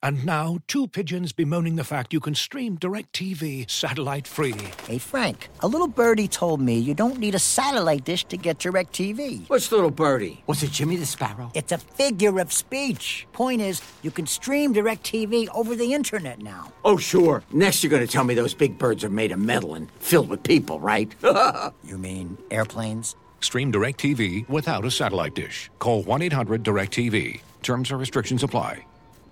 And now, two pigeons bemoaning the fact you can stream DirecTV satellite-free. Hey, Frank, a little birdie told me you don't need a satellite dish to get DirecTV. What's little birdie? Was it Jimmy the Sparrow? It's a figure of speech. Point is, you can stream DirecTV over the internet now. Oh, sure. Next you're going to tell me those big birds are made of metal and filled with people, right? You mean airplanes? Stream DirecTV without a satellite dish. Call 1-800-DirecTV. Terms and restrictions apply.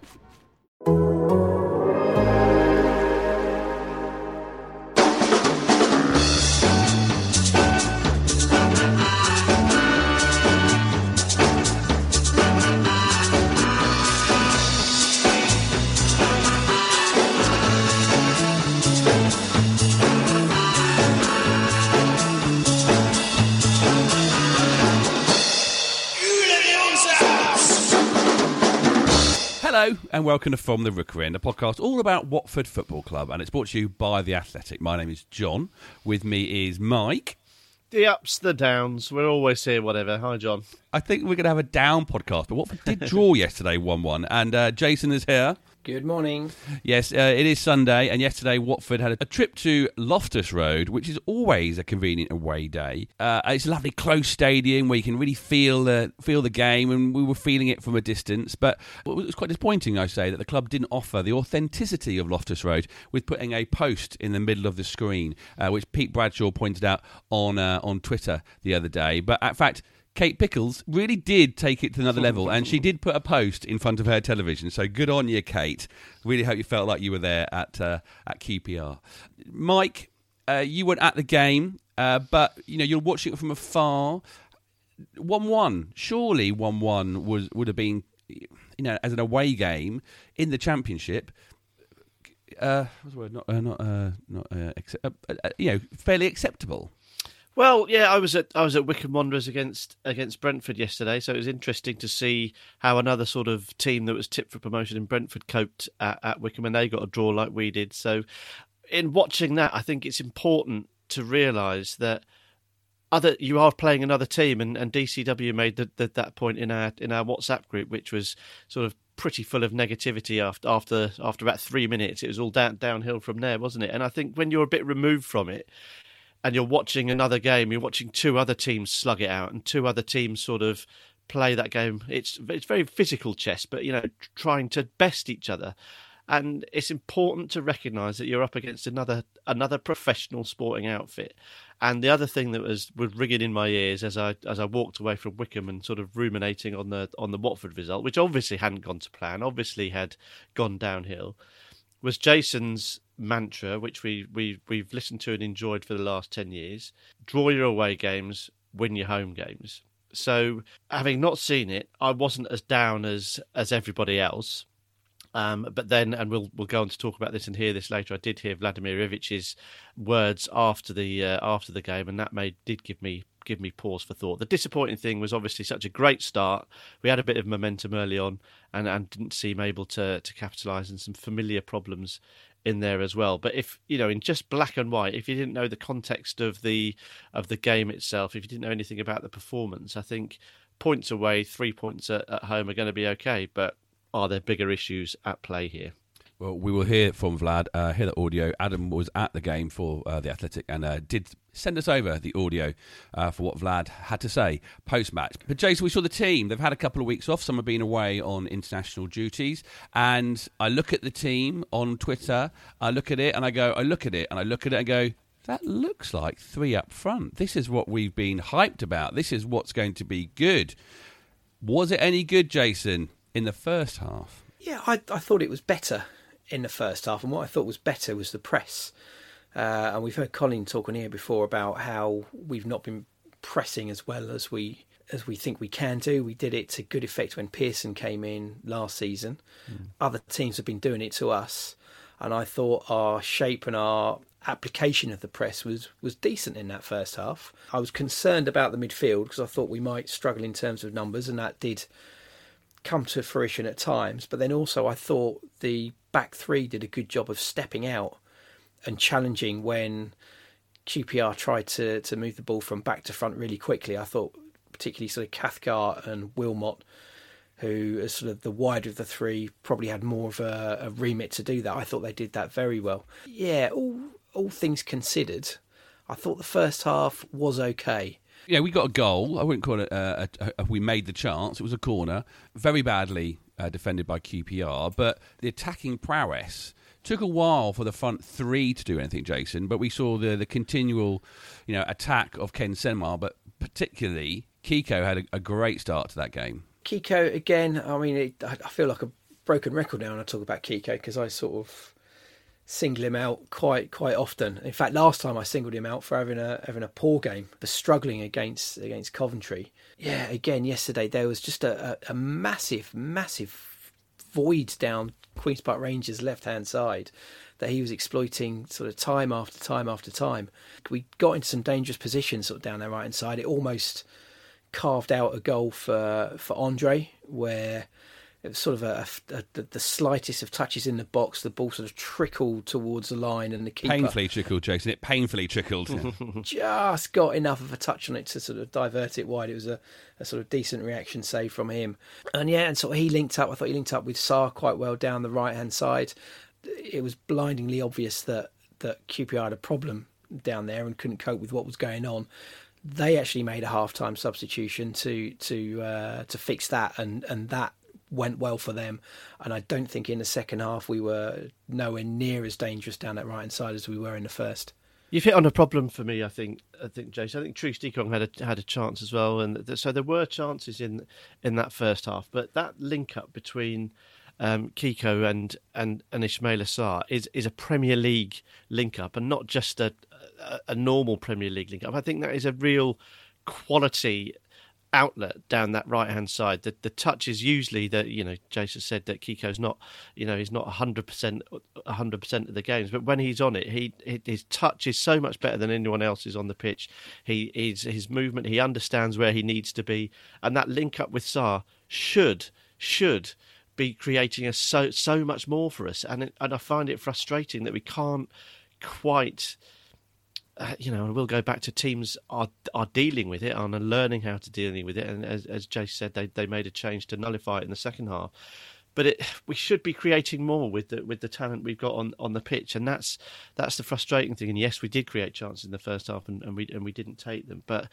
Hello and welcome to From the Rookery End, a podcast all about Watford Football Club, and it's brought to you by The Athletic. My name is John. With me is Mike. The ups, the downs. We're always here, whatever. Hi, John. I think we're going to have a down podcast, but Watford did draw yesterday 1-1, and Jason is here. Good morning. Yes, it is Sunday, and yesterday Watford had a trip to Loftus Road, which is always a convenient away day. It's a lovely close stadium where you can really feel the game, and we were feeling it from a distance. But it was quite disappointing, I say, that the club didn't offer the authenticity of Loftus Road with putting a post in the middle of the screen, which Pete Bradshaw pointed out on Twitter the other day. But in fact, Kate Pickles really did take it to another level, and she did put a post in front of her television. So good on you, Kate. Really hope you felt like you were there at QPR. Mike, you weren't at the game, but you're watching it from afar. 1-1, surely 1-1 would have been, as an away game in the Championship. What's the word? Fairly acceptable. Well, yeah, I was at Wycombe Wanderers against Brentford yesterday, so it was interesting to see how another sort of team that was tipped for promotion in Brentford coped at Wycombe, and they got a draw like we did. So, in watching that, I think it's important to realise that you are playing another team, and DCW made that point in our WhatsApp group, which was sort of pretty full of negativity after about 3 minutes. It was all downhill from there, wasn't it? And I think when you're a bit removed from it, and you're watching another game, you're watching two other teams slug it out and two other teams sort of play that game. It's very physical chess, but, trying to best each other. And it's important to recognise that you're up against another professional sporting outfit. And the other thing that was ringing in my ears as I walked away from Wycombe and sort of ruminating on the Watford result, which obviously hadn't gone to plan, obviously had gone downhill, was Jason's mantra, which we've listened to and enjoyed for the last 10 years. Draw your away games, win your home games. So, having not seen it, I wasn't as down as everybody else. But then, and we'll go on to talk about this and hear this later, I did hear Vladimir Ivic's words after the game, and that did give me pause for thought. The disappointing thing was obviously such a great start. We had a bit of momentum early on and didn't seem able to capitalise, and some familiar problems in there as well. But if in just black and white, if you didn't know the context of the game itself, if you didn't know anything about the performance, I think points away, 3 points at home are going to be okay. But are there bigger issues at play here? Well, we will hear from Vlad, hear the audio. Adam was at the game for The Athletic and did send us over the audio for what Vlad had to say post-match. But Jason, we saw the team. They've had a couple of weeks off. Some have been away on international duties. And I look at the team on Twitter. I look at it and I go, I look at it and I look at it and go, that looks like three up front. This is what we've been hyped about. This is what's going to be good. Was it any good, Jason, in the first half? Yeah, I thought it was better in the first half, and what I thought was better was the press. And we've heard Colin talk on here before about how we've not been pressing as well as we think we can do. We did it to good effect when Pearson came in last season. Other teams have been doing it to us, and I thought our shape and our application of the press was decent in that first half. I was concerned about the midfield because I thought we might struggle in terms of numbers, and that did come to fruition at times. But then also I thought the back three did a good job of stepping out and challenging when QPR tried to move the ball from back to front really quickly. I thought particularly sort of Cathcart and Wilmot, who, as sort of the wider of the three, probably had more of a remit to do that. I thought they did that very well. Yeah, all things considered, I thought the first half was okay. Yeah, we got a goal. I wouldn't call it we made the chance. It was a corner. Very badly defended by QPR. But the attacking prowess took a while for the front three to do anything, Jason. But we saw the continual attack of Ken Sema. But particularly, Kiko had a great start to that game. Kiko, again, I mean, I feel like a broken record now when I talk about Kiko because I sort of single him out quite often. In fact, last time I singled him out for having a poor game, for struggling against Coventry. Yeah, again, yesterday there was just a massive void down Queen's Park Rangers' left-hand side that he was exploiting sort of time after time after time. We got into some dangerous positions sort of down their right-hand side. It almost carved out a goal for Andre, where it was sort of the slightest of touches in the box, the ball sort of trickled towards the line, and the keeper painfully trickled, Jason. It painfully trickled. Just got enough of a touch on it to sort of divert it wide. It was a sort of decent reaction save from him, and sort of he linked up. I thought he linked up with Sarr quite well down the right hand side. It was blindingly obvious that QPR had a problem down there and couldn't cope with what was going on. They actually made a half-time substitution to fix that, and that went well for them. And I don't think in the second half we were nowhere near as dangerous down that right-hand side as we were in the first. You've hit on a problem for me, I think, Jason. I think Troost-Ekong had a chance as well, and so there were chances in that first half. But that link-up between Kiko and Ismaila Sarr is a Premier League link-up, and not just a normal Premier League link-up. I think that is a real quality outlet down that right-hand side. The touch is usually that, Jason said that Kiko's not, he's not 100% of the games, but when he's on it, his touch is so much better than anyone else's on the pitch. His movement, he understands where he needs to be, and that link-up with Sarr should be creating so much more for us, and I find it frustrating that we can't quite. And we'll go back to teams are dealing with it and are learning how to dealing with it. And as Jay said, they made a change to nullify it in the second half. But we should be creating more with the talent we've got on the pitch, and that's the frustrating thing. And yes, we did create chances in the first half, and we didn't take them. But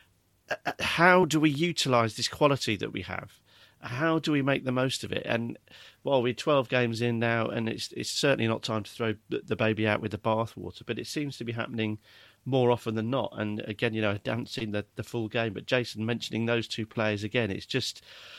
how do we utilise this quality that we have? How do we make the most of it? And we're 12 games in now, and it's certainly not time to throw the baby out with the bathwater, but it seems to be happening more often than not. And again, I haven't seen the full game, but Jason mentioning those two players again, it's just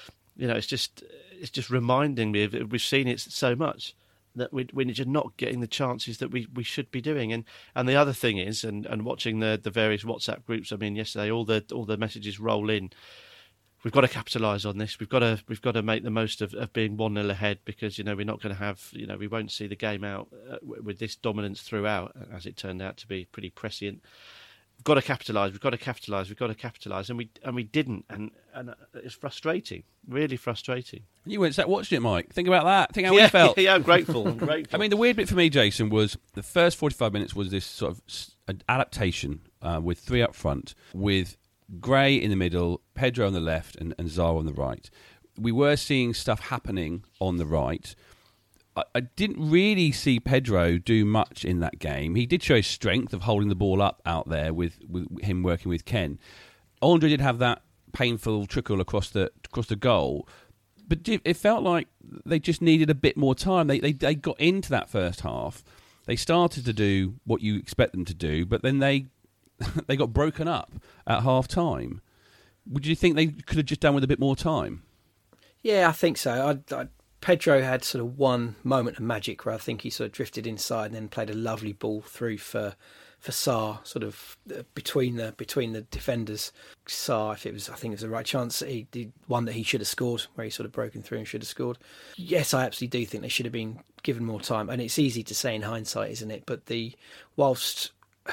reminding me of it. We've seen it so much that we're just not getting the chances that we should be doing. And the other thing is, and watching the various WhatsApp groups, I mean, yesterday all the messages roll in. We've got to capitalise on this. We've got to make the most of being 1-0 ahead, because we're not going to have we won't see the game out with this dominance throughout, as it turned out to be pretty prescient. We've got to capitalise. We've got to capitalise. We've got to capitalise, and we didn't, and it's frustrating, really frustrating. You weren't sat watching it, Mike. Think about that. Think how we felt. Yeah, I'm grateful. I'm grateful. I mean, the weird bit for me, Jason, was the first 45 minutes was this sort of adaptation with three up front, with Gray in the middle, Pedro on the left, and Sarr on the right. We were seeing stuff happening on the right. I didn't really see Pedro do much in that game. He did show his strength of holding the ball up out there with him working with Ken. Andre did have that painful trickle across the goal, but it felt like they just needed a bit more time. They got into that first half. They started to do what you expect them to do, but then they got broken up at half-time. Would you think they could have just done with a bit more time? Yeah, I think so. Pedro had sort of one moment of magic where I think he sort of drifted inside and then played a lovely ball through for Sarr, sort of between the defenders. Sarr, I think it was the right chance. He did one that he should have scored, where he sort of broken through and should have scored. Yes, I absolutely do think they should have been given more time, and it's easy to say in hindsight, isn't it? But whilst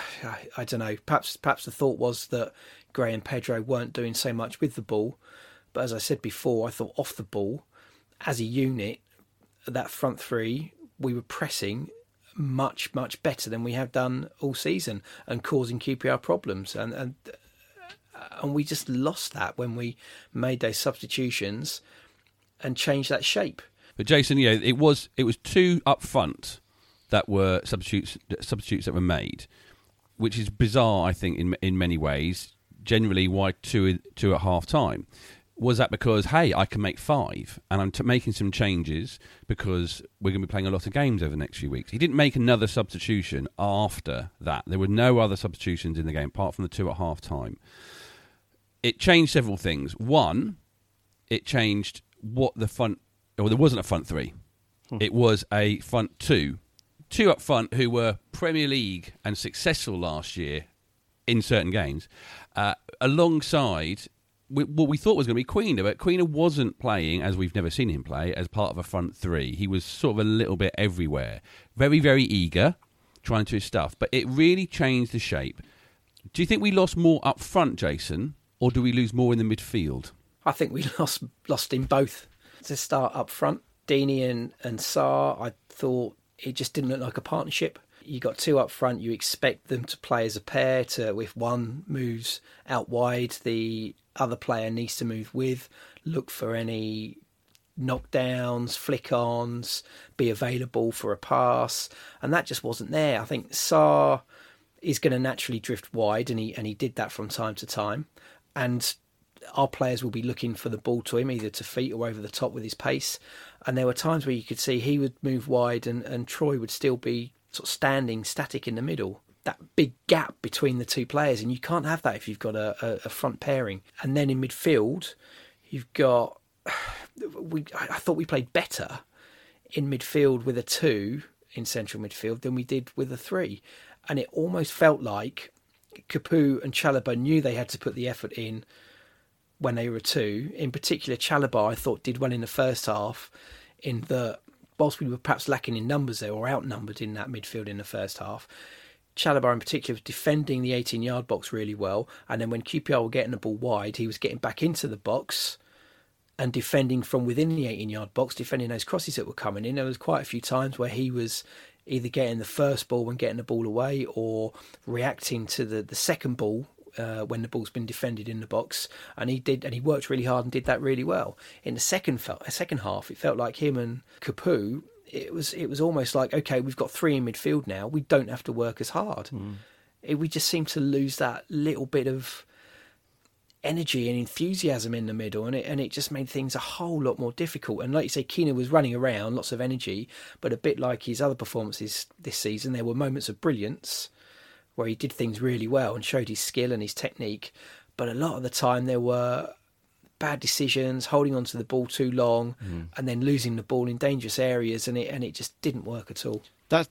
I don't know, perhaps the thought was that Gray and Pedro weren't doing so much with the ball, but as I said before, I thought off the ball, as a unit, that front three, we were pressing much better than we have done all season and causing QPR problems, and we just lost that when we made those substitutions. and change that shape. But Jason, it was two up front that were substitutes that were made, which is bizarre, I think, in many ways. Generally, why two at half time? Was that because, hey, I can make 5 and I'm making some changes because we're going to be playing a lot of games over the next few weeks? He didn't make another substitution after that. There were no other substitutions in the game apart from the 2 at half time. It changed several things. One, it changed what the front... Well, there wasn't a front 3. It was a front 2. 2 up front who were Premier League and successful last year in certain games, alongside what we thought was going to be Queener. But Queener wasn't playing, as we've never seen him play, as part of a front 3. He was sort of a little bit everywhere. Very, very eager, trying to do his stuff. But it really changed the shape. Do you think we lost more up front, Jason, or do we lose more in the midfield? I think we lost in both. To start up front, Deeney and Sarr, I thought it just didn't look like a partnership. You got 2 up front, you expect them to play as a pair. If one moves out wide, the other player needs to move with, look for any knockdowns, flick-ons, be available for a pass, and that just wasn't there. I think Sarr is going to naturally drift wide, and he did that from time to time, and our players will be looking for the ball to him, either to feet or over the top with his pace. And there were times where you could see he would move wide and Troy would still be sort of standing static in the middle. That big gap between the two players, and you can't have that if you've got a front pairing. And then in midfield, you've got... I thought we played better in midfield with a 2 in central midfield than we did with a 3. And it almost felt like Capoue and Chalobah knew they had to put the effort in when they were 2. In particular, Chalobah, I thought, did well in the first half, in that whilst we were perhaps lacking in numbers there, or outnumbered in that midfield in the first half, Chalobah in particular was defending the 18-yard box really well, and then when QPR were getting the ball wide, he was getting back into the box and defending from within the 18-yard box, defending those crosses that were coming in. There was quite a few times where he was either getting the first ball when getting the ball away, or reacting to the second ball when the ball's been defended in the box, and he worked really hard and did that really well. In the second half, it felt like him and Capoue, it was almost like, okay, we've got 3 in midfield now, we don't have to work as hard. We just seemed to lose that little bit of energy and enthusiasm in the middle, and it just made things a whole lot more difficult. And like you say, Quina was running around, lots of energy, but a bit like his other performances this season, there were moments of brilliance where he did things really well and showed his skill and his technique, but a lot of the time there were bad decisions, holding on to the ball too long, and then losing the ball in dangerous areas, and it just didn't work at all. I've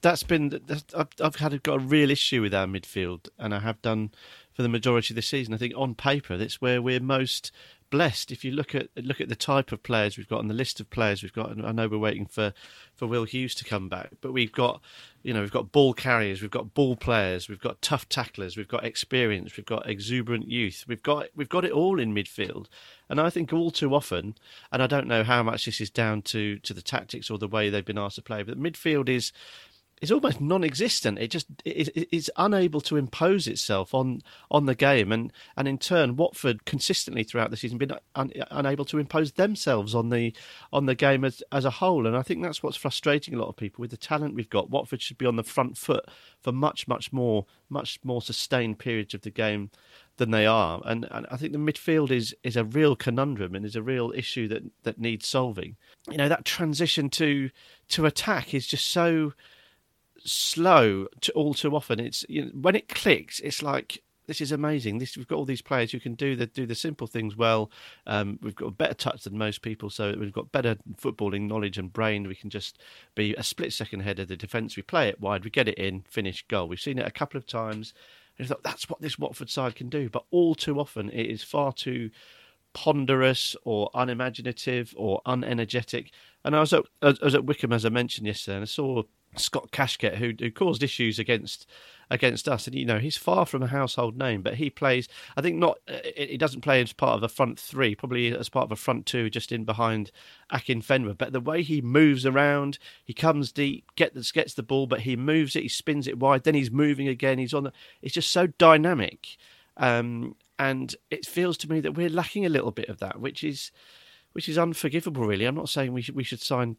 got a real issue with our midfield, and I have done for the majority of the season. I think on paper that's where we're most blessed. If you look at the type of players we've got and the list of players we've got, and I know we're waiting for Will Hughes to come back, but we've got ball carriers, we've got ball players, we've got tough tacklers, we've got experience, we've got exuberant youth, we've got it all in midfield. And I think all too often, and I don't know how much this is down to the tactics or the way they've been asked to play, but midfield is almost non-existent. It just is unable to impose itself on the game, and in turn, Watford consistently throughout the season been unable to impose themselves on the game as a whole. And I think that's what's frustrating a lot of people. With the talent we've got, Watford should be on the front foot for much more sustained periods of the game than they are. And I think the midfield is a real conundrum and is a real issue that needs solving. That transition to attack is just so slow all too often. It's when it clicks, it's like, this is amazing. We've got all these players who can do the simple things well. We've got a better touch than most people, so we've got better footballing knowledge and brain. We can just be a split second ahead of the defence. We play it wide, we get it in, finish, goal. We've seen it a couple of times, and I thought that's what this Watford side can do. But all too often, it is far too ponderous or unimaginative or unenergetic. And I was at Wickham, as I mentioned yesterday, and I saw Scott Cashket, who caused issues against us, and he's far from a household name, but he plays. I think not. He doesn't play as part of a front 3, probably as part of a front 2, just in behind Akinfenwa. But the way he moves around, he comes deep, gets the ball, but he moves it, he spins it wide, then he's moving again. It's just so dynamic, and it feels to me that we're lacking a little bit of that, which is unforgivable, really. I'm not saying we should sign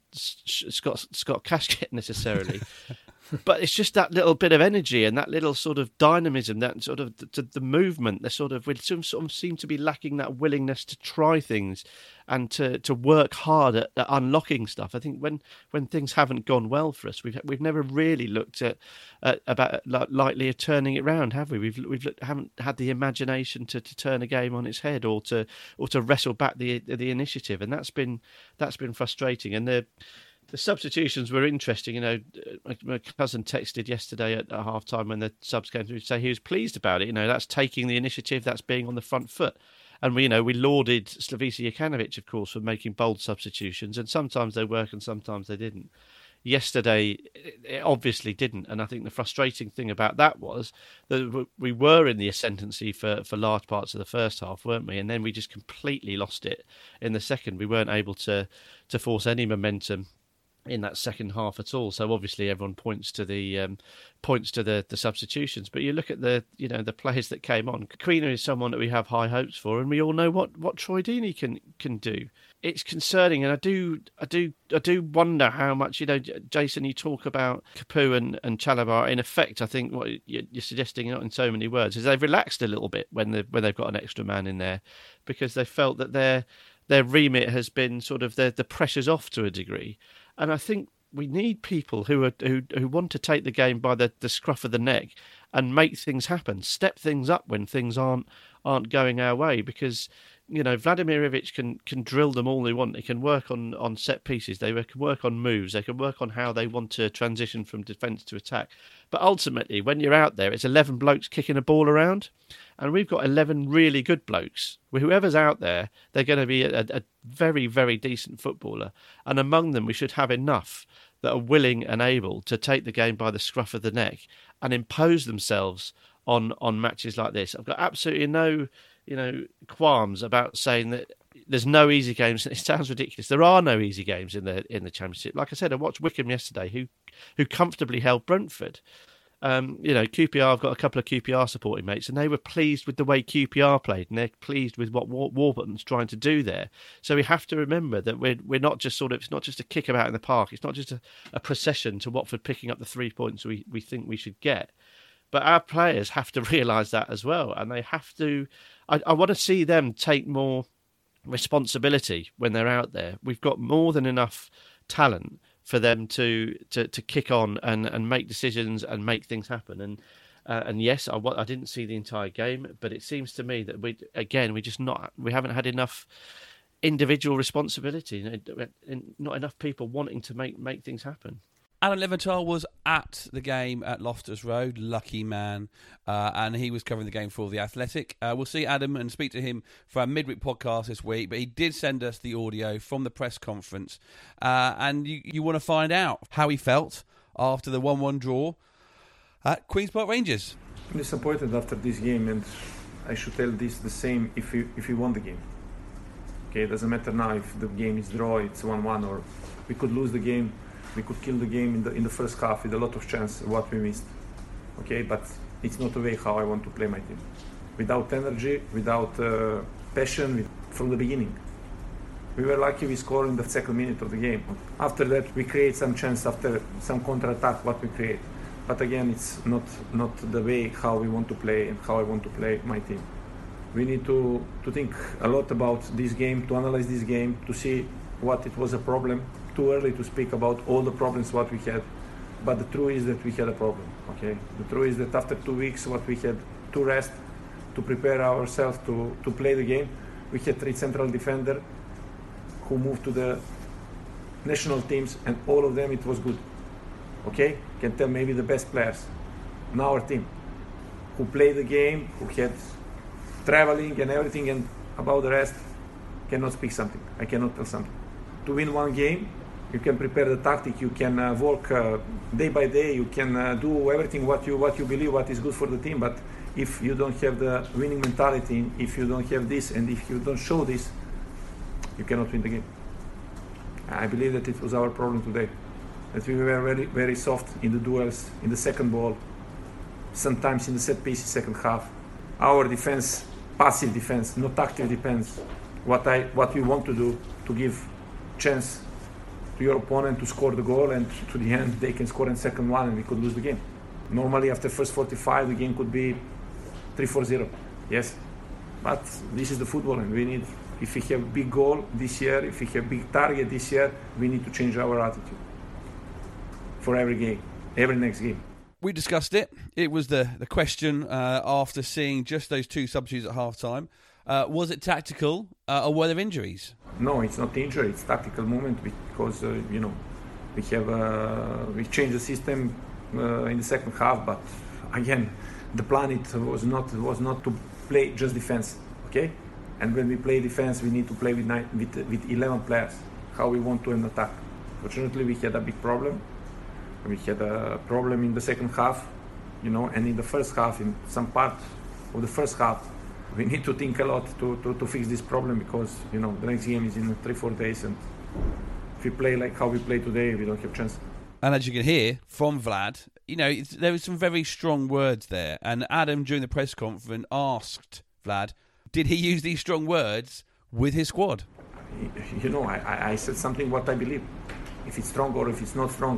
Scott Casket necessarily, but it's just that little bit of energy and that little sort of dynamism, that sort of the movement. We sort of seem to be lacking that willingness to try things and to work hard at unlocking stuff. I think when things haven't gone well for us, we've never really looked at about lightly of turning it round, have we? We haven't had the imagination to turn a game on its head or to wrestle back the initiative, and that's been frustrating. And the substitutions were interesting. My cousin texted yesterday at half time when the subs came through to say he was pleased about it. That's taking the initiative, that's being on the front foot. And we lauded Slavisa Jokanovic, of course, for making bold substitutions, and sometimes they work and sometimes they didn't. Yesterday, it obviously didn't, and I think the frustrating thing about that was that we were in the ascendancy for large parts of the first half, weren't we? And then we just completely lost it in the second. We weren't able to force any momentum in that second half at all. So obviously everyone points to the substitutions, but you look at the players that came on. Quina is someone that we have high hopes for, and we all know what Troy Deeney can do. It's concerning, and I do wonder how much, Jason, you talk about Capoue and Chalobah. In effect, I think what you're suggesting, not in so many words, is they've relaxed a little bit when they've got an extra man in there, because they felt that their remit has been sort of the pressure's off to a degree. And I think we need people who want to take the game by the scruff of the neck and make things happen, step things up when things aren't going our way. Because Vladimir Ivic can drill them all they want. They can work on set pieces. They can work on moves. They can work on how they want to transition from defence to attack. But ultimately, when you're out there, it's 11 blokes kicking a ball around. And we've got 11 really good blokes. Whoever's out there, they're going to be a very, very decent footballer. And among them, we should have enough that are willing and able to take the game by the scruff of the neck and impose themselves on matches like this. I've got absolutely no qualms about saying that there's no easy games. It sounds ridiculous. There are no easy games in the Championship. Like I said, I watched Wickham yesterday, who comfortably held Brentford. QPR, I've got a couple of QPR supporting mates, and they were pleased with the way QPR played, and they're pleased with what Warburton's trying to do there. So we have to remember that we're not just it's not just a kick about in the park. It's not just a procession to Watford picking up the 3 points we think we should get. But our players have to realise that as well, and they have to. I want to see them take more responsibility when they're out there. We've got more than enough talent for them to kick on and make decisions and make things happen. And yes, I didn't see the entire game, but it seems to me that we haven't had enough individual responsibility, not enough people wanting to make things happen. Adam Leventhal was at the game at Loftus Road, lucky man, and he was covering the game for The Athletic. We'll see Adam and speak to him for our midweek podcast this week, but he did send us the audio from the press conference, and you want to find out how he felt after the 1-1 draw at Queen's Park Rangers. I'm disappointed after this game, and I should tell this the same if we won the game. Okay, it doesn't matter now if the game is draw, it's 1-1, or we could lose the game. We could kill the game in the first half with a lot of chance what we missed. Okay, but it's not the way how I want to play my team. Without energy, without passion, from the beginning. We were lucky we scored in the second minute of the game. After that, we create some chance after some counter-attack what we create. But again, it's not the way how we want to play and how I want to play my team. We need to think a lot about this game, to analyze this game, to see what it was a problem. Too early to speak about all the problems what we had, but the truth is that we had a problem. Okay, the truth is that after 2 weeks what we had to rest, to prepare ourselves to play the game, we had 3 central defenders who moved to the national teams, and all of them it was good. Okay, can tell maybe the best players on our team who played the game, who had traveling and everything, and about the rest cannot speak something. I cannot tell something. To win one game, you can prepare the tactic, you can work day by day, you can do everything what you believe what is good for the team. But if you don't have the winning mentality, if you don't have this, and if you don't show this, you cannot win the game. I believe that it was our problem today, that we were very, very soft in the duels, in the second ball, sometimes in the set piece second half. Our defense, passive defense, not active defense, what we want to do, to give chance to your opponent to score the goal, and to the end they can score in second one and we could lose the game. Normally after first 45 the game could be 3-4-0, yes, but this is the football, and we need, if we have big goal this year, if we have big target this year, we need to change our attitude for every game, every next game. We discussed it. It was the question after seeing just those two substitutes at half-time. Was it tactical or were there injuries? No, it's not injury, it's tactical movement, because we changed the system in the second half, but again the plan was not to play just defense, okay? And when we play defense we need to play with 11 players, how we want to attack. Fortunately we had a big problem. We had a problem in the second half, and in the first half, in some part of the first half, we need to think a lot to fix this problem, because, the next game is in 3-4 days, and if we play like how we play today, we don't have chance. And as you can hear from Vlad, there was some very strong words there. And Adam, during the press conference, asked Vlad, did he use these strong words with his squad? I said something what I believe. If it's strong or if it's not strong,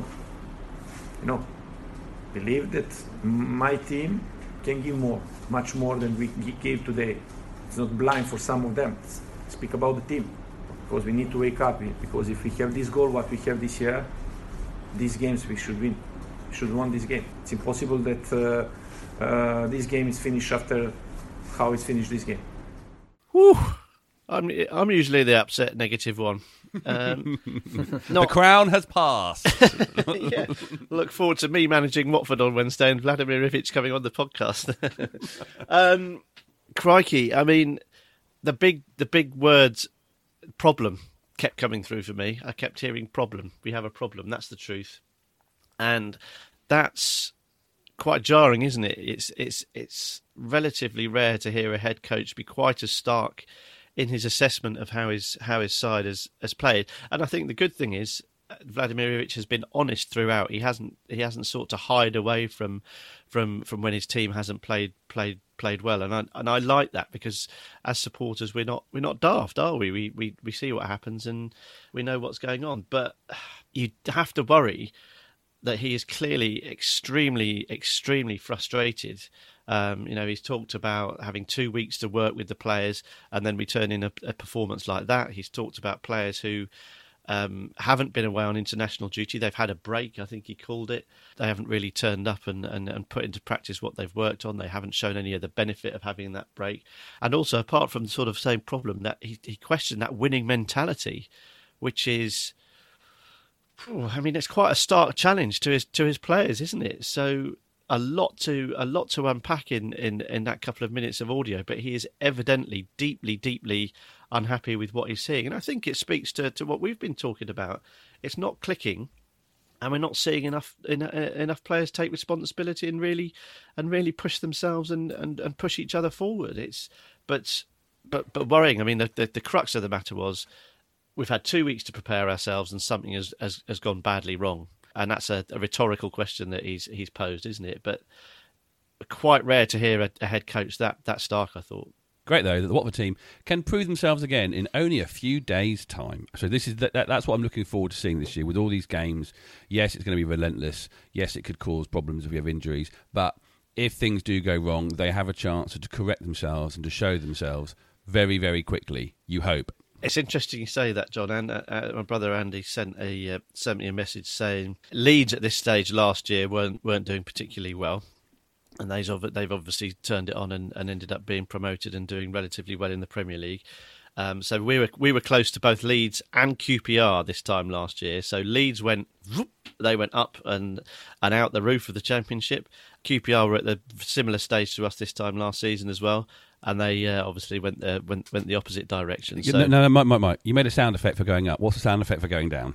believe that my team can give more, much more than we gave today. It's not blind for some of them. Speak about the team, because we need to wake up. Because if we have this goal, what we have this year, these games we should win. We should win this game. It's impossible that this game is finished after how it's finished this game. Whew. I'm usually the upset negative one. The crown has passed. Yeah. Look forward to me managing Watford on Wednesday and Vladimir Ivic coming on the podcast. Crikey, I mean, the big words problem kept coming through for me. I kept hearing problem. We have a problem. That's the truth, and that's quite jarring, isn't it? It's relatively rare to hear a head coach be quite as stark in his assessment of how his side has played. And I think the good thing is Vladimir Ivic has been honest throughout. He hasn't sought to hide away from when his team hasn't played well. And I like that, because as supporters we're not daft, are we? We see what happens and we know what's going on. But you have to worry that he is clearly extremely, extremely frustrated. He's talked about having 2 weeks to work with the players and then return in a performance like that. He's talked about players who haven't been away on international duty. They've had a break, I think he called it. They haven't really turned up and put into practice what they've worked on. They haven't shown any of the benefit of having that break. And also, apart from the sort of same problem, that he questioned that winning mentality, which is, it's quite a stark challenge to his players, isn't it? So a lot to unpack in that couple of minutes of audio, but he is evidently deeply unhappy with what he's seeing, and I think it speaks to what we've been talking about. It's not clicking, and we're not seeing enough players take responsibility and really push themselves and push each other forward. But worrying. I mean, the crux of the matter was we've had 2 weeks to prepare ourselves, and something has gone badly wrong. And that's a rhetorical question that he's posed, isn't it? But quite rare to hear a head coach that stark, I thought. Great, though, that the Watford team can prove themselves again in only a few days' time. So this is that's what I'm looking forward to seeing this year with all these games. Yes, it's going to be relentless. Yes, it could cause problems if we have injuries. But if things do go wrong, they have a chance to correct themselves and to show themselves very, very quickly, you hope. It's interesting you say that, John. And my brother Andy sent me a message saying Leeds at this stage last year weren't doing particularly well, and they've obviously turned it on and ended up being promoted and doing relatively well in the Premier League. So we were close to both Leeds and QPR this time last year. So Leeds went up and out the roof of the Championship. QPR were at the similar stage to us this time last season as well. And they obviously went the opposite direction. So. No, Mike, you made a sound effect for going up. What's the sound effect for going down?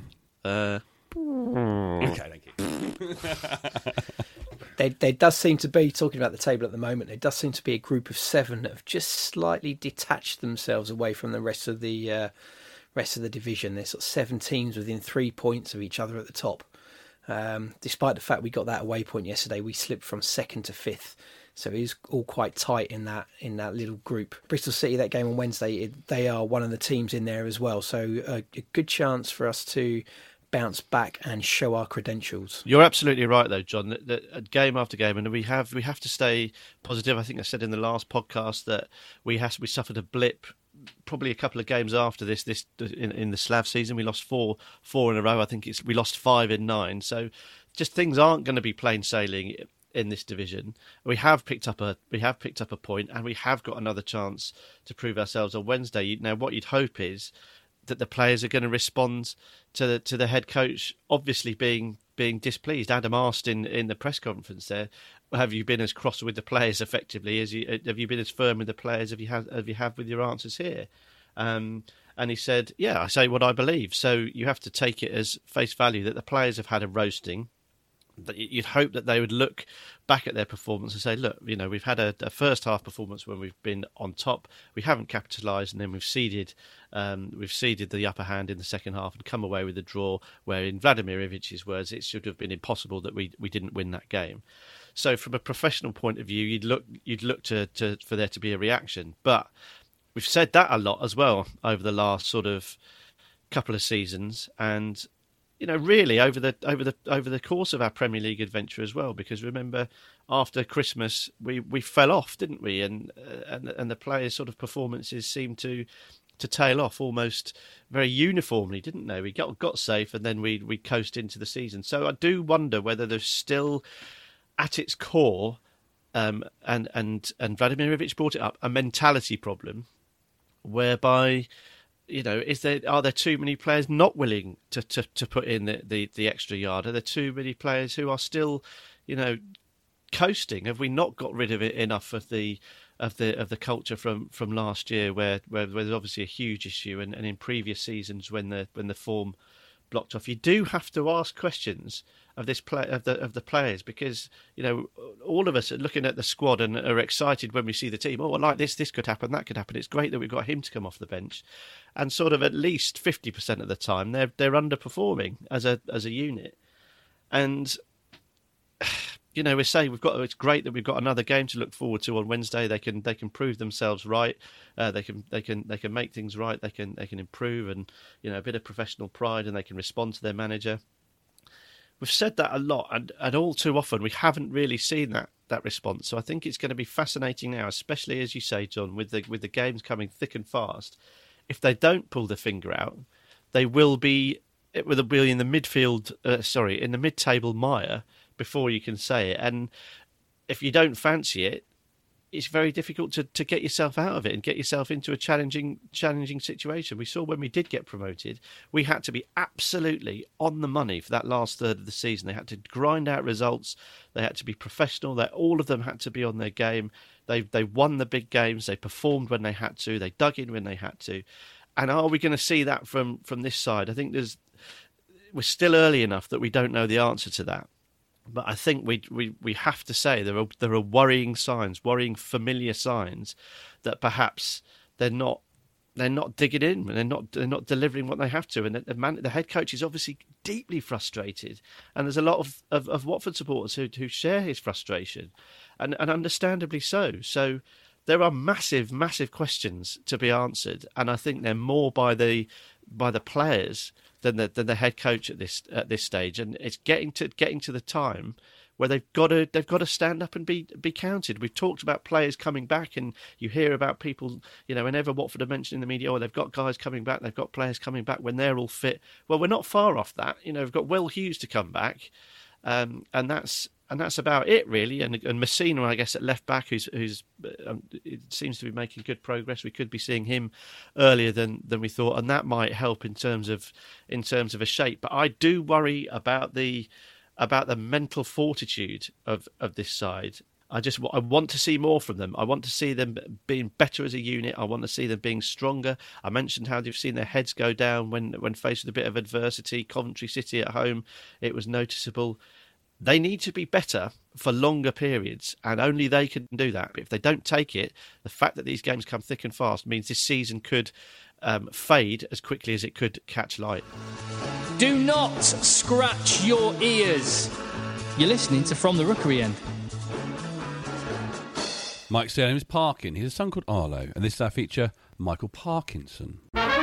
Okay, thank you. There does seem to be, talking about the table at the moment, there does seem to be a group of 7 that have just slightly detached themselves away from the rest of the division. There's sort of 7 teams within 3 points of each other at the top. Despite the fact we got that away point yesterday, we slipped from 2nd to 5th. So it is all quite tight in that little group. Bristol City, that game on Wednesday, they are one of the teams in there as well. So a good chance for us to bounce back and show our credentials. You're absolutely right, though, John. That game after game, and we have to stay positive. I think I said in the last podcast that we suffered a blip probably a couple of games after this in the Slav season. We lost four in a row. I think we lost 5 in 9. So just things aren't going to be plain sailing in this division. We have picked up a point, and we have got another chance to prove ourselves on Wednesday. Now, what you'd hope is that the players are going to respond to the head coach obviously being displeased. Adam asked in the press conference there, have you been as cross with the players effectively as have you been as firm with the players have you have with your answers here? And he said, yeah, I say what I believe. So you have to take it as face value that the players have had a roasting. That you'd hope that they would look back at their performance and say, look, we've had a first half performance when we've been on top, we haven't capitalised, and then we've ceded the upper hand in the second half and come away with a draw, where in Vladimir Ivic's words, it should have been impossible that we didn't win that game. So from a professional point of view, you'd look to for there to be a reaction. But we've said that a lot as well over the last sort of couple of seasons, and really over the course of our Premier League adventure as well. Because remember, after Christmas, we fell off, didn't we? And the players' sort of performances seemed to tail off almost very uniformly, didn't they? We got safe, and then we coast into the season. So I do wonder whether there's still, at its core, and Vladimir Ivic brought it up, a mentality problem, whereby, are there too many players not willing to put in the extra yard? Are there too many players who are still, coasting? Have we not got rid of it enough of the culture from last year, where there's obviously a huge issue, and in previous seasons when the form blocked off? You do have to ask questions of this of the players, because all of us are looking at the squad and are excited when we see the team. Oh, I like this could happen, that could happen. It's great that we've got him to come off the bench, and sort of at least 50% of the time they're underperforming as a unit. And we say it's great that we've got another game to look forward to on Wednesday. They can prove themselves right. They can make things right. They can improve, and a bit of professional pride, and they can respond to their manager. We've said that a lot, and all too often we haven't really seen that response. So I think it's going to be fascinating now, especially as you say, John, with the games coming thick and fast. If they don't pull the finger out, they will be in the in the mid-table mire before you can say it. And if you don't fancy it, it's very difficult to get yourself out of it and get yourself into a challenging situation. We saw when we did get promoted, we had to be absolutely on the money for that last third of the season. They had to grind out results. They had to be professional. All of them had to be on their game. They won the big games. They performed when they had to. They dug in when they had to. And are we going to see that from this side? I think we're still early enough that we don't know the answer to that. But I think we have to say there are worrying signs, worrying familiar signs, that perhaps they're not digging in, and they're not delivering what they have to. And the head coach is obviously deeply frustrated, and there's a lot of Watford supporters who share his frustration, and understandably so. So there are massive questions to be answered, and I think they're more by the players than the head coach at this stage. And it's getting to the time where they've got to stand up and be counted. We've talked about players coming back, and you hear about people, whenever Watford are mentioned in the media, they've got guys coming back, they've got players coming back when they're all fit. Well, we're not far off that. We've got Will Hughes to come back, and that's about it, really. And Messina, I guess, at left back, who's it seems to be making good progress. We could be seeing him earlier than we thought, and that might help in terms of a shape. But I do worry about the mental fortitude of this side. I want to see more from them. I want to see them being better as a unit. I want to see them being stronger. I mentioned how they've seen their heads go down when faced with a bit of adversity. Coventry City at home, it was noticeable. They need to be better for longer periods, and only they can do that. But if they don't take it, the fact that these games come thick and fast means this season could fade as quickly as it could catch light. Do not scratch your ears. You're listening to From the Rookery End. Mike's surname is Parkin. He has a son called Arlo, and this is our feature, Michael Parkinson.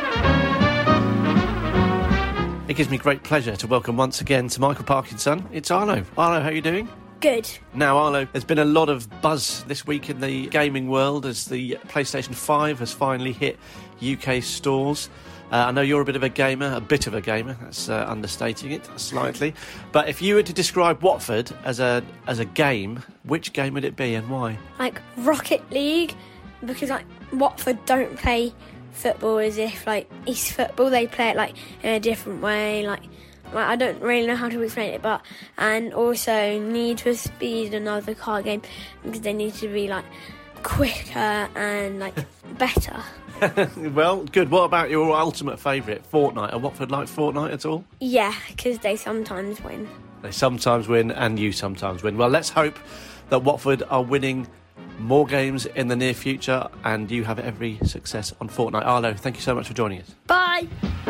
It gives me great pleasure to welcome once again to Michael Parkinson. It's Arlo. Arlo, how are you doing? Good. Now, Arlo, there's been a lot of buzz this week in the gaming world as the PlayStation 5 has finally hit UK stores. I know you're a bit of a gamer, that's understating it slightly. But if you were to describe Watford as a game, which game would it be and why? Like Rocket League, because like Watford don't play football as if like it's football. They play it like in a different way. Like I don't really know how to explain it, but and also Need for Speed, another car game, because they need to be like quicker and like better. Well, good. What about your ultimate favourite, Fortnite? Are Watford like Fortnite at all? Yeah, because they sometimes win. They sometimes win and you sometimes win. Well, let's hope that Watford are winning more games in the near future and you have every success on Fortnite. Arlo, thank you so much for joining us. Bye!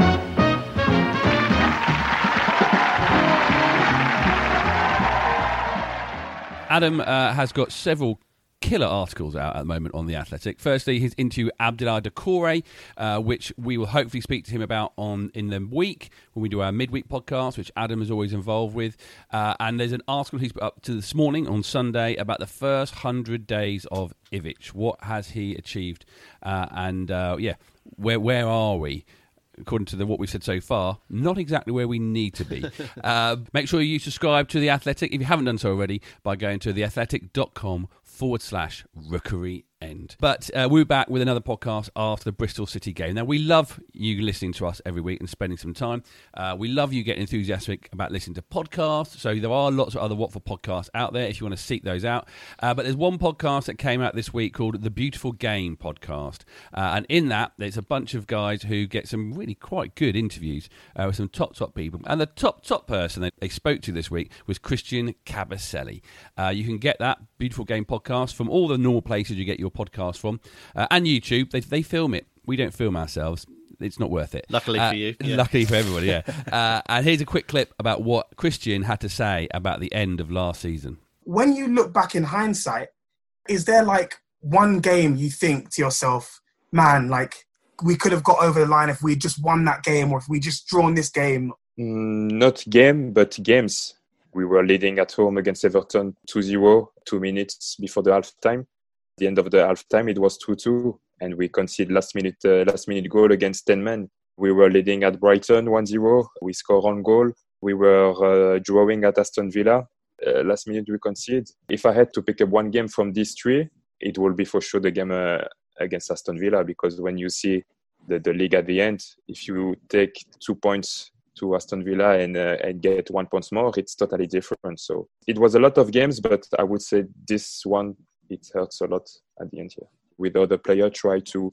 Adam has got several killer articles out at the moment on The Athletic. Firstly, he's into Abdoulaye Doucouré, which we will hopefully speak to him about in the week when we do our midweek podcast, which Adam is always involved with. And there's an article he's put up to this morning on Sunday about the first 100 days of Ivic. What has he achieved? Where are we? According to what we've said so far, not exactly where we need to be. Make sure you subscribe to The Athletic, if you haven't done so already, by going to theathletic.com/rookery end. But we're back with another podcast after the Bristol City game. Now, we love you listening to us every week and spending some time. We love you getting enthusiastic about listening to podcasts. So there are lots of other Watford podcasts out there if you want to seek those out. But there's one podcast that came out this week called The Beautiful Game Podcast. And in that, there's a bunch of guys who get some really quite good interviews with some top people. And the top person that they spoke to this week was Christian Cabaselli. You can get that Beautiful Game Podcast from all the normal places you get your podcast from, and YouTube. They film it. We don't film ourselves. It's not worth it. Luckily for you. Yeah. Luckily for everybody, yeah. And here's a quick clip about what Christian had to say about the end of last season. When you look back in hindsight, is there like one game you think to yourself, man, like we could have got over the line if we just won that game or if we just drawn this game? Not game, but games. We were leading at home against Everton 2-0, 2 minutes before the half-time. At the end of the half-time, it was 2-2, and we conceded last-minute goal against 10 men. We were leading at Brighton 1-0. We scored on goal. We were drawing at Aston Villa. Last minute, we conceded. If I had to pick up one game from these three, it will be for sure the game against Aston Villa, because when you see the league at the end, if you take 2 points to Aston Villa and get 1 point more, it's totally different. So it was a lot of games, but I would say this one, it hurts a lot at the end here. With other players, try to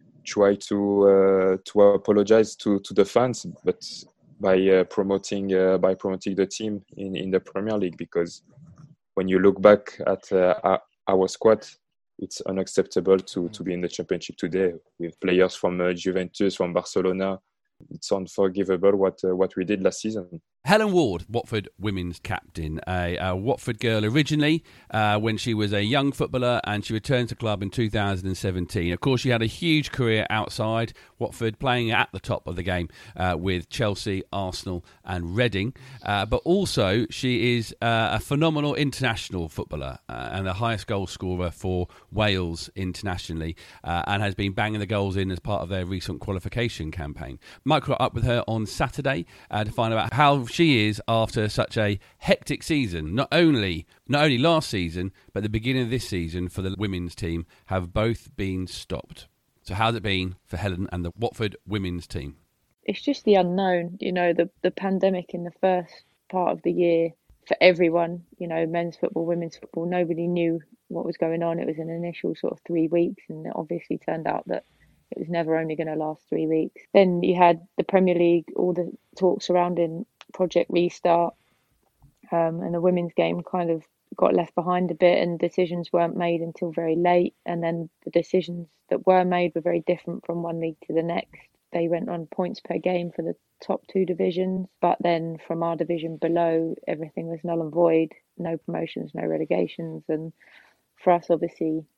apologize to the fans, but by promoting the team in the Premier League, because when you look back at our squad, it's unacceptable to be in the Championship today with players from Juventus, from Barcelona. It's unforgivable what we did last season. Helen Ward, Watford women's captain, a Watford girl originally when she was a young footballer, and she returned to club in 2017. Of course, she had a huge career outside Watford, playing at the top of the game with Chelsea, Arsenal and Reading. But also, she is a phenomenal international footballer and the highest goal scorer for Wales internationally, and has been banging the goals in as part of their recent qualification campaign. Mike caught up with her on Saturday to find out how she is after such a hectic season. Not only last season, but the beginning of this season for the women's team have both been stopped. So how's it been for Helen and the Watford women's team? It's just the unknown, the pandemic in the first part of the year for everyone, men's football, women's football, nobody knew what was going on. It was an initial sort of 3 weeks, and it obviously turned out that it was never only going to last 3 weeks. Then you had the Premier League, all the talk surrounding Project Restart, and the women's game kind of got left behind a bit, and decisions weren't made until very late. And then the decisions that were made were very different from one league to the next. They went on points per game for the top two divisions, but then from our division below, everything was null and void. No promotions, no relegations. And for us, obviously,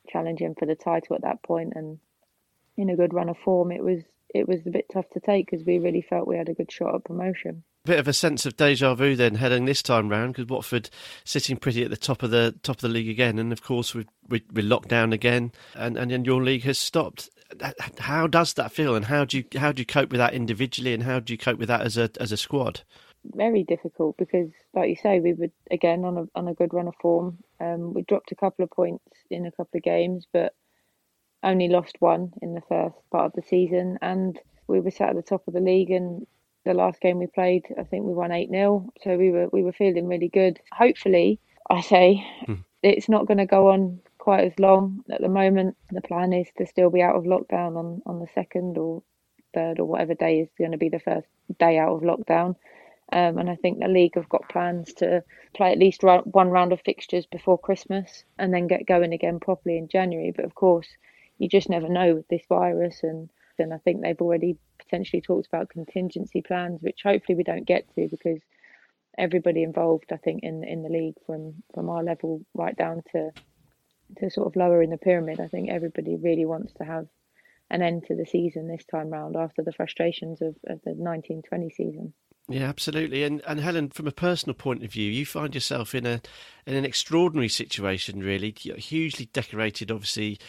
challenging for the title at that point and in a good run of form. It was a bit tough to take because we really felt we had a good shot at promotion. Bit of a sense of deja vu then heading this time round, because Watford sitting pretty at the top of the league again, and of course we're locked down again, and your league has stopped. How does that feel, and how do you cope with that individually, and how do you cope with that as a squad? Very difficult because, like you say, we were again on a good run of form. We dropped a couple of points in a couple of games, but only lost one in the first part of the season, and we were sat at the top of the league. And the last game we played, I think we won 8-0, so we were feeling really good. Hopefully, I say, it's not going to go on quite as long. At the moment, the plan is to still be out of lockdown on the 2nd or 3rd or whatever day is going to be the first day out of lockdown. And I think the league have got plans to play at least one round of fixtures before Christmas and then get going again properly in January. But of course, you just never know with this virus, and I think they've already potentially talked about contingency plans, which hopefully we don't get to, because everybody involved, I think, in the league from our level right down to sort of lower in the pyramid, I think everybody really wants to have an end to the season this time round after the frustrations of the 1920 season. Yeah, absolutely. And Helen, from a personal point of view, you find yourself in an extraordinary situation, really. Hugely decorated, obviously,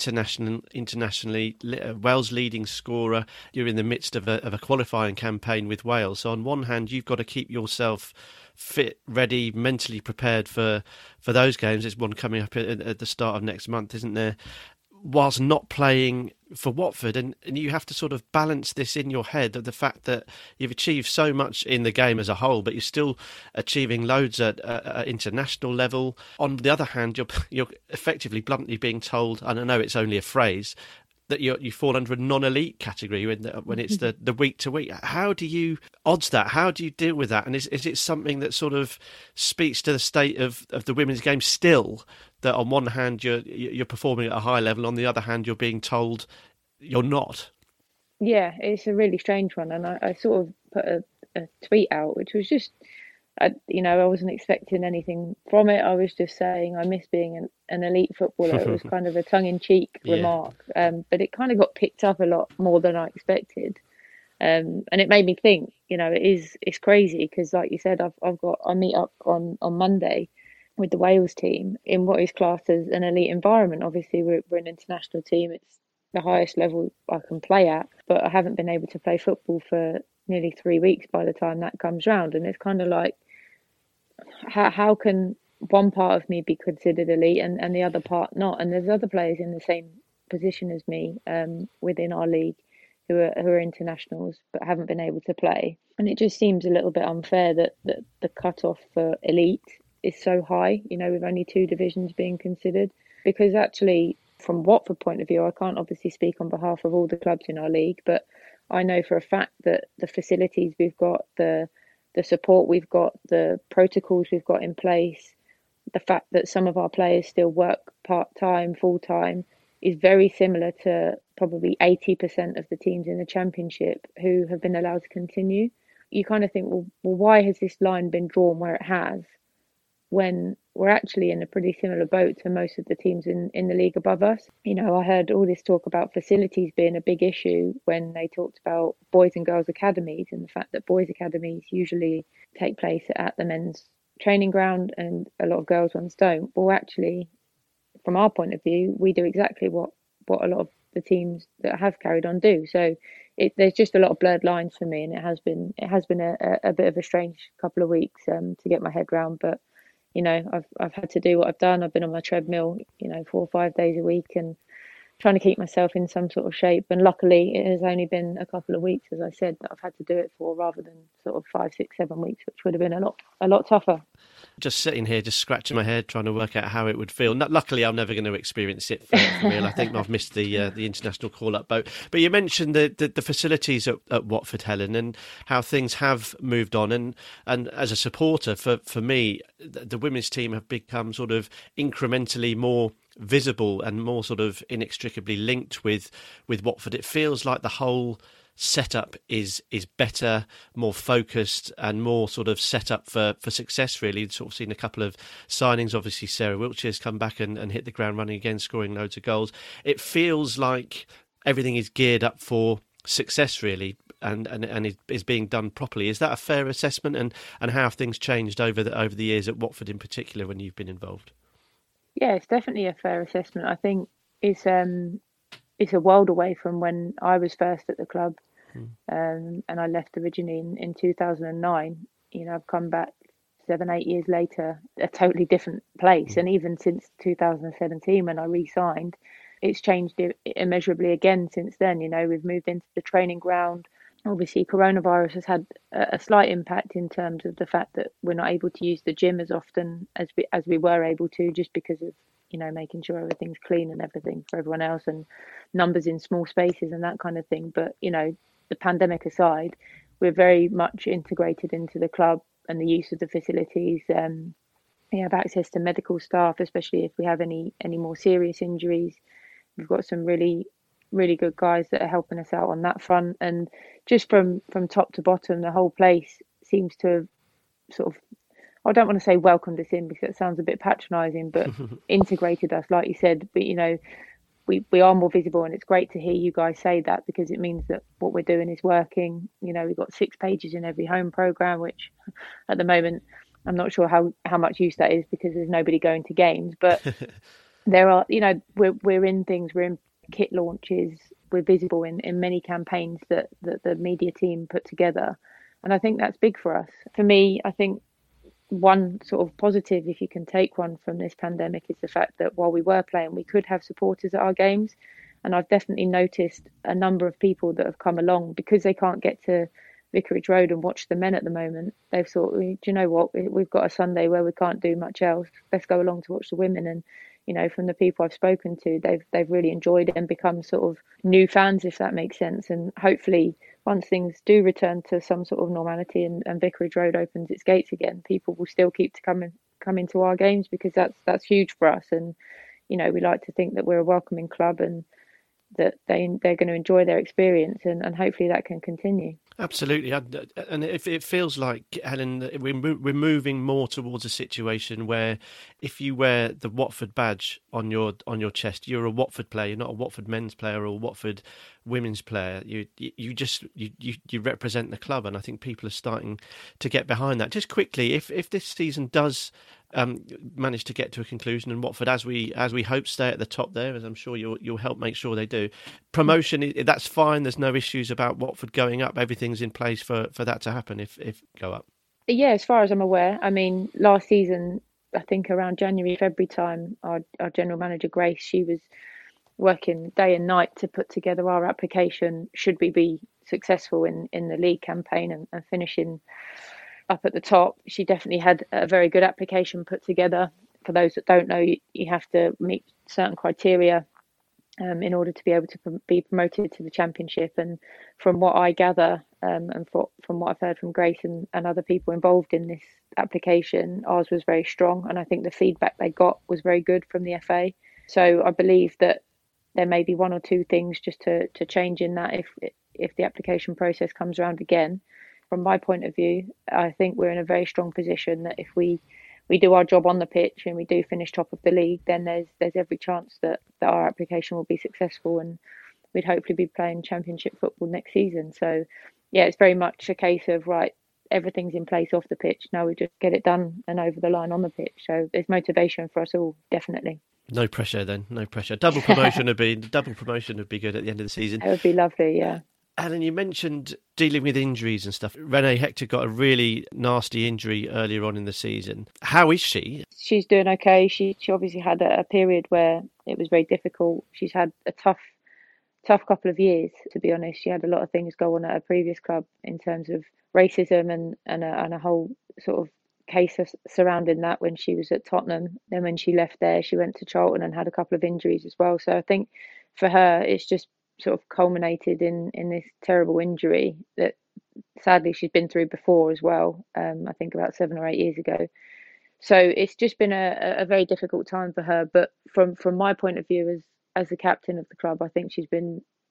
internationally, Wales' leading scorer. You're in the midst of a qualifying campaign with Wales. So on one hand, you've got to keep yourself fit, ready, mentally prepared for those games. There's one coming up at the start of next month, isn't there? Whilst not playing for Watford, and you have to sort of balance this in your head, of the fact that you've achieved so much in the game as a whole, but you're still achieving loads at international level. On the other hand, you're effectively, bluntly being told, and I know it's only a phrase, that you fall under a non-elite category when it's the week to week. How do you odds that? How do you deal with that? And is it something that sort of speaks to the state of the women's game still, that on one hand you're performing at a high level, on the other hand you're being told you're not? Yeah, it's a really strange one, and I sort of put a tweet out, which was just, I wasn't expecting anything from it. I was just saying I miss being an elite footballer. It was kind of a tongue-in-cheek remark, but it kind of got picked up a lot more than I expected, and it made me think. It's crazy because, like you said, I meet up on Monday with the Wales team in what is classed as an elite environment. Obviously, we're an international team. It's the highest level I can play at, but I haven't been able to play football for nearly 3 weeks by the time that comes round, and it's kind of like, how can one part of me be considered elite and the other part not? And there's other players in the same position as me within our league who are internationals but haven't been able to play. And it just seems a little bit unfair that the cutoff for elite is so high, with only 2 divisions being considered. Because actually, from Watford point of view, I can't obviously speak on behalf of all the clubs in our league, but I know for a fact that the facilities we've got, the support we've got, the protocols we've got in place, the fact that some of our players still work part-time, full-time, is very similar to probably 80% of the teams in the Championship who have been allowed to continue. You kind of think, well, why has this line been drawn where it has, when we're actually in a pretty similar boat to most of the teams in the league above us? I heard all this talk about facilities being a big issue when they talked about boys and girls academies, and the fact that boys academies usually take place at the men's training ground and a lot of girls' ones don't. Well, actually, from our point of view, we do exactly what a lot of the teams that have carried on do. So there's just a lot of blurred lines for me, and it has been a bit of a strange couple of weeks to get my head round. But I've had to do what I've done. I've been on my treadmill, 4 or 5 days a week, and trying to keep myself in some sort of shape. And luckily, it has only been a couple of weeks, as I said, that I've had to do it for, rather than sort of 5, 6, 7 weeks, which would have been a lot tougher. Just sitting here, just scratching my head, trying to work out how it would feel. Luckily, I'm never going to experience it for real. I think I've missed the international call-up boat. But you mentioned the facilities at Watford, Helen, and how things have moved on. And as a supporter, for me, the women's team have become sort of incrementally more visible and more sort of inextricably linked with Watford. It feels like the whole setup is better, more focused, and more sort of set up for success, really. Sort of seen a couple of signings. Obviously, Sarah Wiltshire's come back and hit the ground running again, scoring loads of goals. It feels like everything is geared up for success, really, and is being done properly. Is that a fair assessment? And how have things changed over the years at Watford in particular when you've been involved? Yeah, it's definitely a fair assessment. I think it's a world away from when I was first at the club, and I left originally in 2009. You know, I've come back 7-8 years later, a totally different place. And even since 2017, when I re-signed, it's changed immeasurably again since then. You know, we've moved into the training ground. Obviously, coronavirus has had a slight impact in terms of the fact that we're not able to use the gym as often as we were able to, just because of, you know, making sure everything's clean and everything for everyone else, and numbers in small spaces and that kind of thing. But, you know, the pandemic aside, we're very much integrated into the club and the use of the facilities. We have access to medical staff, especially if we have any more serious injuries. We've got some really good guys that are helping us out on that front. And just from top to bottom, the whole place seems to have sort of, I don't want to say welcomed us in because it sounds a bit patronising, but integrated us, like you said. But, you know, we are more visible, and it's great to hear you guys say that, because it means that what we're doing is working. You know, we've got 6 pages in every home programme, which at the moment I'm not sure how much use that is because there's nobody going to games. But there are, you know, we're in things, we're in kit launches, we're visible in many campaigns that the media team put together. And I think that's big for us. For me, I think one sort of positive, if you can take one from this pandemic, is the fact that while we were playing, we could have supporters at our games. And I've definitely noticed a number of people that have come along because they can't get to Vicarage Road and watch the men at the moment. They've thought, do you know what, we've got a Sunday where we can't do much else. Let's go along to watch the women. And, you know, from the people I've spoken to, they've really enjoyed it and become sort of new fans, if that makes sense. And hopefully, once things do return to some sort of normality and Vicarage Road opens its gates again, people will still keep coming to our games, because that's huge for us. And, you know, we like to think that we're a welcoming club and that they're going to enjoy their experience, and hopefully that can continue. Absolutely, and it feels like, Helen, we're moving more towards a situation where if you wear the Watford badge on your chest, you're a Watford player. You're not a Watford men's player or a Watford women's player. You represent the club, and I think people are starting to get behind that. Just quickly, if this season does manage to get to a conclusion, and Watford, as we hope, stay at the top there, as I'm sure you'll help make sure they do. Promotion, that's fine. There's no issues about Watford going up. Everything's in place for that to happen if go up. Yeah, as far as I'm aware. I mean, last season, I think around January, February time, our general manager Grace, she was working day and night to put together our application should we be successful in the league campaign and finishing up at the top. She definitely had a very good application put together. For those that don't know, you have to meet certain criteria in order to be able to be promoted to the Championship. And from what I gather, and from what I've heard from Grace and other people involved in this application, ours was very strong. And I think the feedback they got was very good from the FA. So I believe that there may be one or two things just to change in that if the application process comes around again. From my point of view, I think we're in a very strong position that if we do our job on the pitch and we do finish top of the league, then there's every chance that our application will be successful, and we'd hopefully be playing Championship football next season. So, yeah, it's very much a case of, right, everything's in place off the pitch. Now we just get it done and over the line on the pitch. So there's motivation for us all, definitely. No pressure then, no pressure. Double promotion would be good at the end of the season. It would be lovely, yeah. Alan, you mentioned dealing with injuries and stuff. Renee Hector got a really nasty injury earlier on in the season. How is she? She's doing okay. She obviously had a period where it was very difficult. She's had a tough couple of years, to be honest. She had a lot of things go on at her previous club in terms of racism and a whole sort of case surrounding that when she was at Tottenham. Then when she left there, she went to Charlton and had a couple of injuries as well. So I think for her, it's just sort of culminated in this terrible injury that sadly she's been through before as well. I think about 7 or 8 years ago. So it's just been a very difficult time for her. But from my point of view as the captain of the club, I think she's been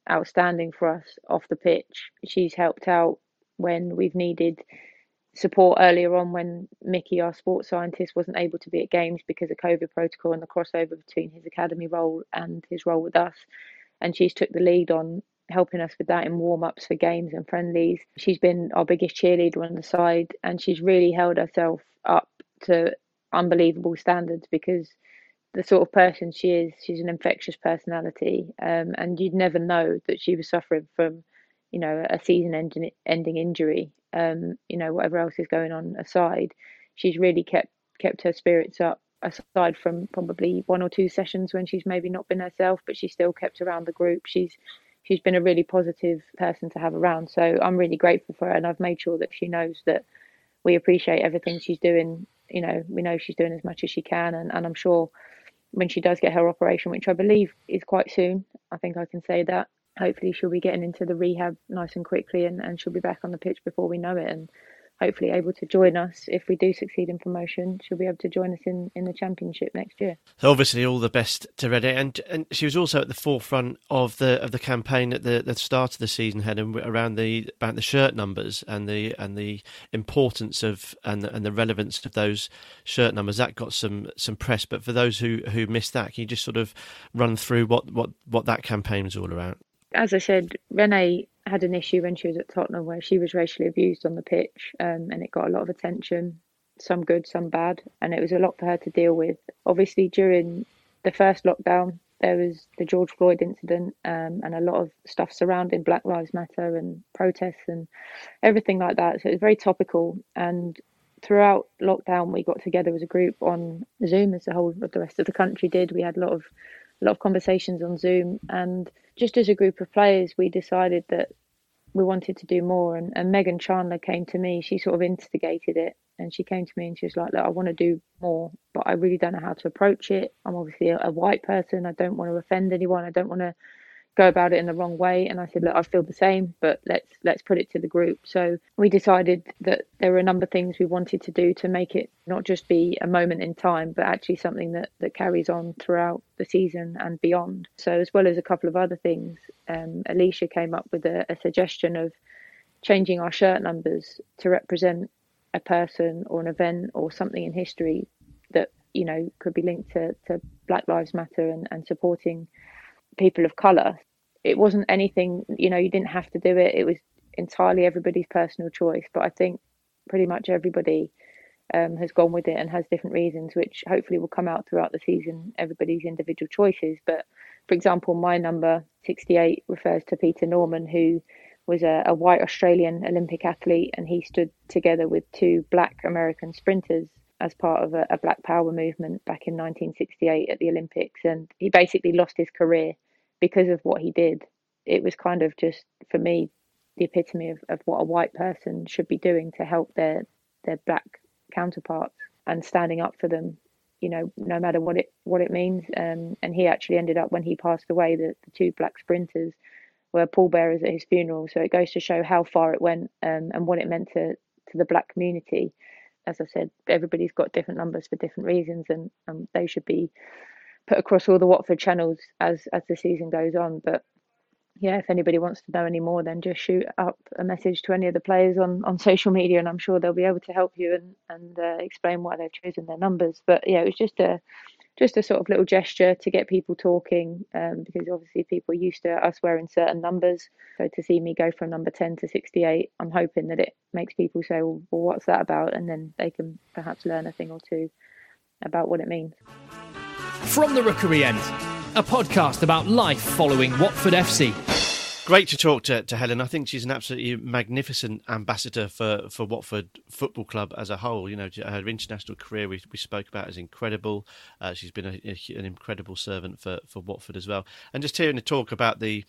outstanding for us off the pitch. She's helped out when we've needed support earlier on, when Mickey, our sports scientist, wasn't able to be at games because of COVID protocol and the crossover between his academy role and his role with us. And she's took the lead on helping us with that in warm-ups for games and friendlies. She's been our biggest cheerleader on the side, and she's really held herself up to unbelievable standards, because the sort of person she is, she's an infectious personality, and you'd never know that she was suffering from, you know, a season-ending injury. You know, whatever else is going on aside, she's really kept her spirits up, aside from probably 1 or 2 sessions when she's maybe not been herself, but she's still kept around the group. She's been a really positive person to have around. So I'm really grateful for her, and I've made sure that she knows that we appreciate everything she's doing. You know, we know she's doing as much as she can, and I'm sure when she does get her operation, which I believe is quite soon, I think I can say that, hopefully she'll be getting into the rehab nice and quickly, and she'll be back on the pitch before we know it, and hopefully able to join us. If we do succeed in promotion, she'll be able to join us in the Championship next year. So obviously all the best to Reddit, and she was also at the forefront of the campaign at the start of the season, Helen, around about the shirt numbers and the importance of and the relevance of those shirt numbers. That got some press, but for those who missed that, can you just sort of run through what that campaign was all about? As I said, Renee had an issue when she was at Tottenham where she was racially abused on the pitch, and it got a lot of attention, some good, some bad, and it was a lot for her to deal with. Obviously, during the first lockdown, there was the George Floyd incident, and a lot of stuff surrounding Black Lives Matter and protests and everything like that. So it was very topical, and throughout lockdown, we got together as a group on Zoom, as the whole of the rest of the country did. We had a lot of conversations on Zoom, and just as a group of players, we decided that we wanted to do more. And Megan Chandler came to me. She sort of instigated it, and she came to me and she was like, look, I want to do more, but I really don't know how to approach it. I'm obviously a white person. I don't want to offend anyone. I don't want to go about it in the wrong way. And I said, look, I feel the same, but let's put it to the group. So we decided that there were a number of things we wanted to do to make it not just be a moment in time, but actually something that carries on throughout the season and beyond. So as well as a couple of other things, Alicia came up with a suggestion of changing our shirt numbers to represent a person or an event or something in history that, you know, could be linked to Black Lives Matter and supporting people of colour. It wasn't anything, you know, you didn't have to do it. It was entirely everybody's personal choice. But I think pretty much everybody has gone with it and has different reasons, which hopefully will come out throughout the season, everybody's individual choices. But for example, my number 68 refers to Peter Norman, who was a white Australian Olympic athlete, and he stood together with 2 black American sprinters as part of a Black Power movement back in 1968 at the Olympics. And he basically lost his career because of what he did. It was kind of just, for me, the epitome of what a white person should be doing to help their black counterparts and standing up for them, you know, no matter what it means. And he actually ended up, when he passed away, the 2 black sprinters were pallbearers at his funeral. So it goes to show how far it went, and what it meant to the black community. As I said, everybody's got different numbers for different reasons, and they should be put across all the Watford channels as the season goes on. But yeah, if anybody wants to know any more, then just shoot up a message to any of the players on social media, and I'm sure they'll be able to help you and explain why they've chosen their numbers. But yeah, it was just a sort of little gesture to get people talking, because obviously people are used to us wearing certain numbers. So to see me go from number 10 to 68, I'm hoping that it makes people say, well, what's that about? And then they can perhaps learn a thing or two about what it means. From the Rookery End, a podcast about life following Watford FC. Great to talk to Helen. I think she's an absolutely magnificent ambassador for Watford Football Club as a whole. You know, her international career we spoke about is incredible. She's been an incredible servant for Watford as well. And just hearing her talk about the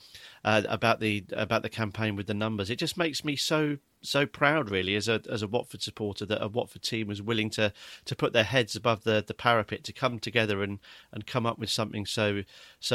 campaign with the numbers, it just makes me so proud, really, as a Watford supporter, that a Watford team was willing to put their heads above the parapet, to come together and come up with something so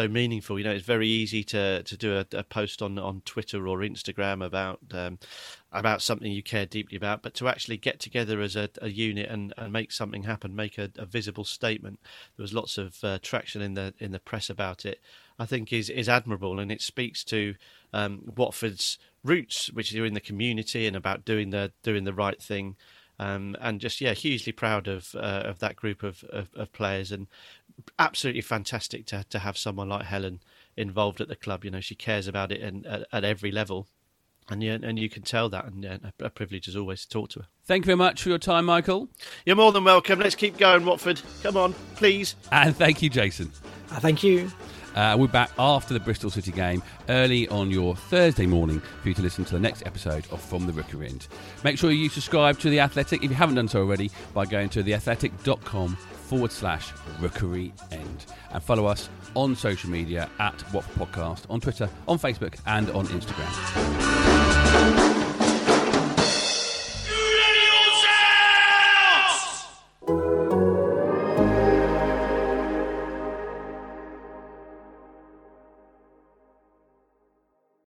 meaningful. You know, it's very easy to do a post on Twitter or Instagram about about something you care deeply about, but to actually get together as a unit and make something happen, make a visible statement. There was lots of traction in the press about it. I think is admirable, and it speaks to Watford's roots, which are in the community and about doing the right thing. And just hugely proud of that group of players, and absolutely fantastic to have someone like Helen involved at the club. She cares about it at every level, and you can tell that. And a privilege as always to talk to her. Thank you very much for your time, Michael. You're more than welcome. Let's keep going, Watford. Come on, please. And thank you, Jason. Thank you. We're back after the Bristol City game early on your Thursday morning for you to listen to the next episode of From the Rookery End. Make sure you subscribe to The Athletic if you haven't done so already by going to theathletic.com/Rookery End, and follow us on social media at Watford Podcast on Twitter, on Facebook and on Instagram.